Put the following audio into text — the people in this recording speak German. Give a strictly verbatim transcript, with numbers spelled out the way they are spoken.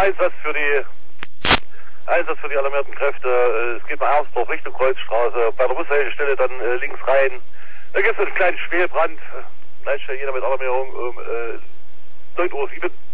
Einsatz für die Einsatz für die alarmierten Kräfte. Es geht nach Hermsdorf Richtung Kreuzstraße. Bei der Bushaltestelle dann äh, links rein. Da gibt es einen kleinen Schwelbrand. Leitstelle jeder mit Alarmierung um äh, neun Uhr sieben.